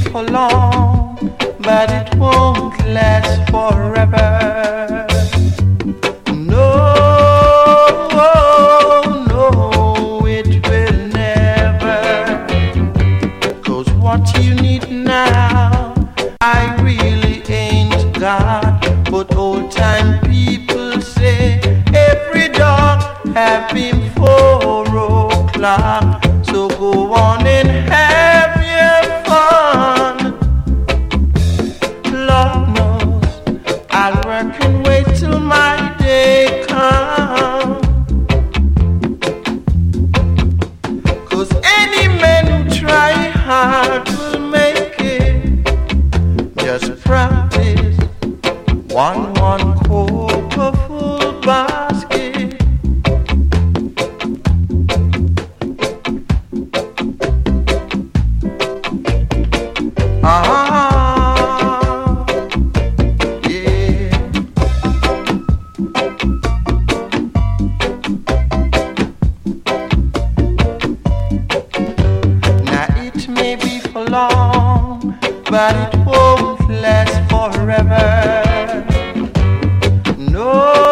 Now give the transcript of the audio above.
for long, but it won't last forever. No, no, it will never. 'Cause what you need now, I really ain't got. But old time people say every dog have been 4 o'clock. So go on and have your fun. Lord knows I'll work and wait till my day comes. 'Cause any man who try hard will make it. Just practice one coke a full basket. Yeah. Now it may be for long, but it won't last forever. No.